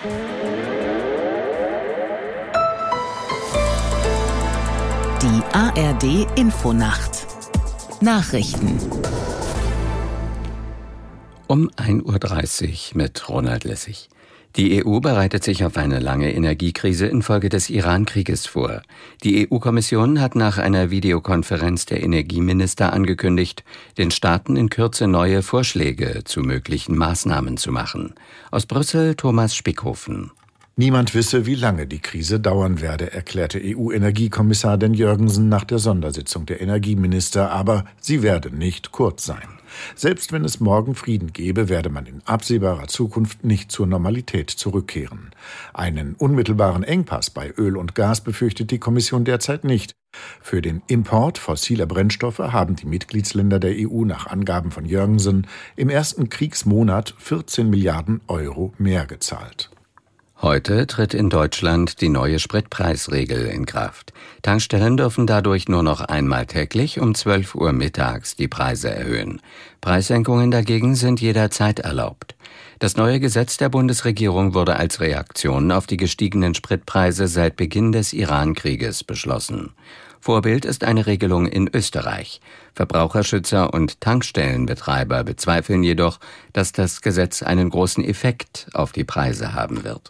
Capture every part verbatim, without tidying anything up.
Die A R D Infonacht Nachrichten um ein Uhr dreißig mit Ronald Lessig. Die E U bereitet sich auf eine lange Energiekrise infolge des Iran-Krieges vor. Die E U-Kommission hat nach einer Videokonferenz der Energieminister angekündigt, den Staaten in Kürze neue Vorschläge zu möglichen Maßnahmen zu machen. Aus Brüssel Thomas Spickhofen. Niemand wisse, wie lange die Krise dauern werde, erklärte E U-Energiekommissar Dan Jørgensen nach der Sondersitzung der Energieminister, aber sie werde nicht kurz sein. Selbst wenn es morgen Frieden gebe, werde man in absehbarer Zukunft nicht zur Normalität zurückkehren. Einen unmittelbaren Engpass bei Öl und Gas befürchtet die Kommission derzeit nicht. Für den Import fossiler Brennstoffe haben die Mitgliedsländer der E U nach Angaben von Jørgensen im ersten Kriegsmonat vierzehn Milliarden Euro mehr gezahlt. Heute tritt in Deutschland die neue Spritpreisregel in Kraft. Tankstellen dürfen dadurch nur noch einmal täglich um zwölf Uhr mittags die Preise erhöhen. Preissenkungen dagegen sind jederzeit erlaubt. Das neue Gesetz der Bundesregierung wurde als Reaktion auf die gestiegenen Spritpreise seit Beginn des Iran-Krieges beschlossen. Vorbild ist eine Regelung in Österreich. Verbraucherschützer und Tankstellenbetreiber bezweifeln jedoch, dass das Gesetz einen großen Effekt auf die Preise haben wird.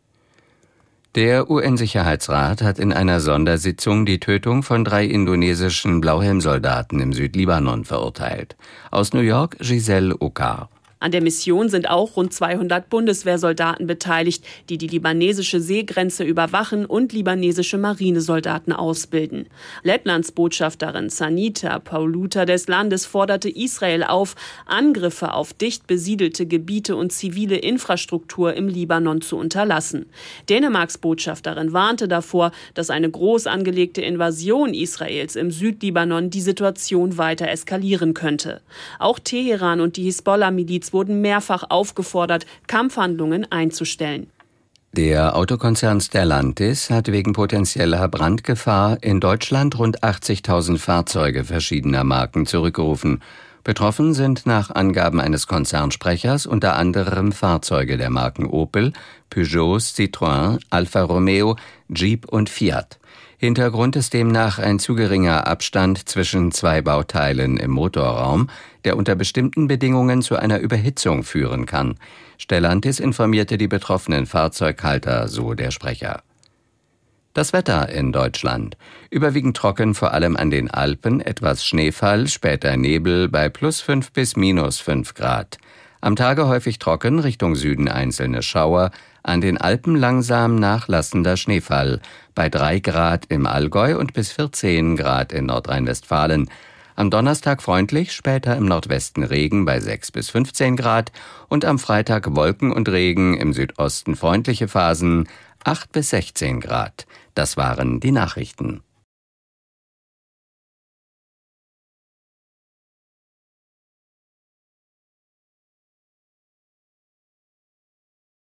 Der U N-Sicherheitsrat hat in einer Sondersitzung die Tötung von drei indonesischen Blauhelmsoldaten im Südlibanon verurteilt. Aus New York Giselle Okar. An der Mission sind auch rund zweihundert Bundeswehrsoldaten beteiligt, die die libanesische Seegrenze überwachen und libanesische Marinesoldaten ausbilden. Lettlands Botschafterin Sanita Pauluta des Landes forderte Israel auf, Angriffe auf dicht besiedelte Gebiete und zivile Infrastruktur im Libanon zu unterlassen. Dänemarks Botschafterin warnte davor, dass eine groß angelegte Invasion Israels im Südlibanon die Situation weiter eskalieren könnte. Auch Teheran und die Hisbollah-Miliz wurden mehrfach aufgefordert, Kampfhandlungen einzustellen. Der Autokonzern Stellantis hat wegen potenzieller Brandgefahr in Deutschland rund achtzigtausend Fahrzeuge verschiedener Marken zurückgerufen. Betroffen sind nach Angaben eines Konzernsprechers unter anderem Fahrzeuge der Marken Opel, Peugeot, Citroën, Alfa Romeo, Jeep und Fiat. Hintergrund ist demnach ein zu geringer Abstand zwischen zwei Bauteilen im Motorraum, der unter bestimmten Bedingungen zu einer Überhitzung führen kann. Stellantis informierte die betroffenen Fahrzeughalter, so der Sprecher. Das Wetter in Deutschland. Überwiegend trocken, vor allem an den Alpen, etwas Schneefall, später Nebel bei plus fünf bis minus fünf Grad. Am Tage häufig trocken, Richtung Süden einzelne Schauer, an den Alpen langsam nachlassender Schneefall, bei drei Grad im Allgäu und bis vierzehn Grad in Nordrhein-Westfalen. Am Donnerstag freundlich, später im Nordwesten Regen bei sechs bis fünfzehn Grad und am Freitag Wolken und Regen, im Südosten freundliche Phasen, acht bis sechzehn Grad. Das waren die Nachrichten.